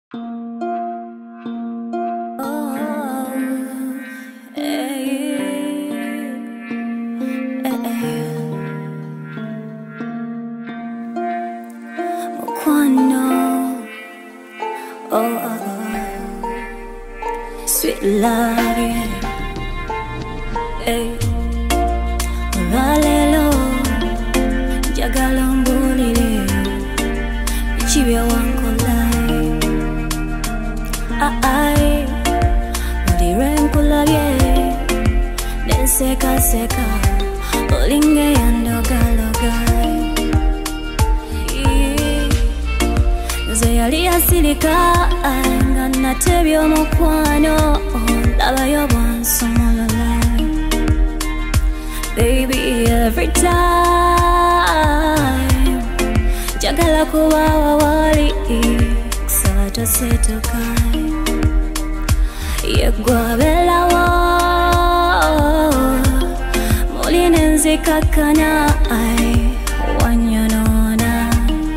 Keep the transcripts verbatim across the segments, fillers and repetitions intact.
Oh, oh, oh. Sweet love, yeah. Hey, Ralelo, Jagalombulile, Chibia Wankolai. Ah, ai, Modirenkula, yeah. Then seka seka, Olinge andogalogai. Zeyali asilika ngana tebyo mukwano laba yo bwansomolola. Baby, every time jagala kuba wawali kusaba tosetokai yegwabelawo muline nzikakana ai wanyonona.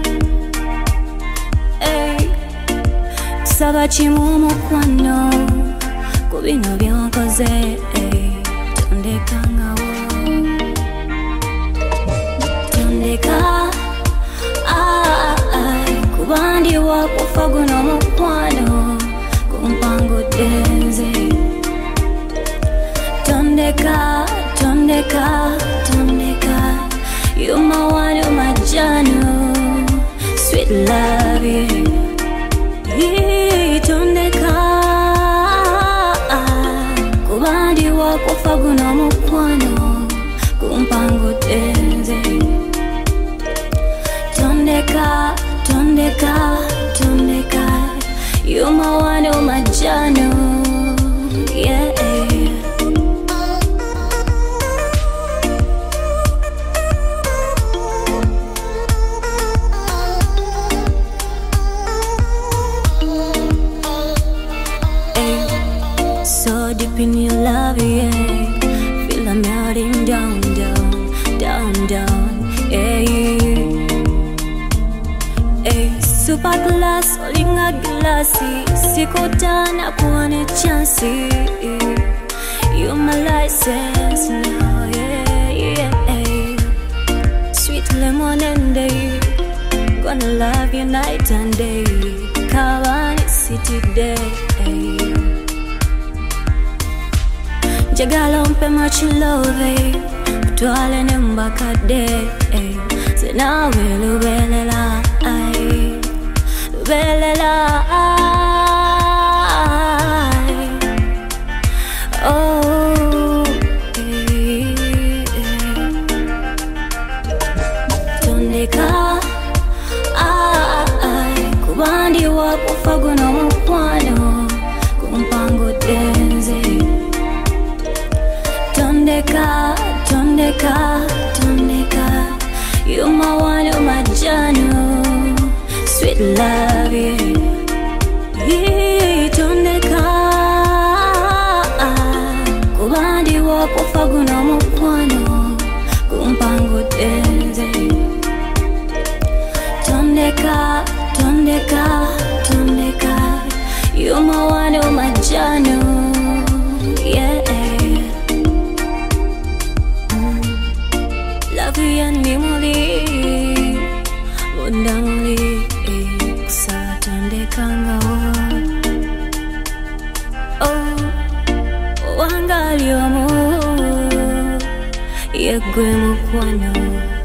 Saba chimu mukwano kubino byonkoze tondeka ngawo tondeka ai kubandi wakufa guno mukwano kumpango denze tondeka tondeka tondeka you my one, you my janu sweet love, yeah. Tondeka kubandi wakufa guno mukwano kumpango denze tondeka tondeka tondeka you my one, you my janu, yeah. So deep in your love, yeah. Feel I'm melting down, down, down, down, yeah. Hey, super glass, olinga glassy. Sikotana kuone chancy. You're my license now, yeah, yeah. Sweet lemon and day. Gonna love you night and day. Kawani city day. Jagala umpe much love, utwale nembakade. Senawe lubelela ai, lubelela ai. Oh, eh, eh. Tondeka ai, kubandi wakufa guno mukwano kumpango denze. Tondeka, tondeka, tondeka you my one, you my janu sweet love, yeah. Tondeka kubandi wakufa guno mukwano kumpango denze tondeka, tondeka, tondeka you my one, you my janu, yeah. Yanimuli Undangli Kusaba tondeka ngawo. Oh, wangali omu yegwe mukwano.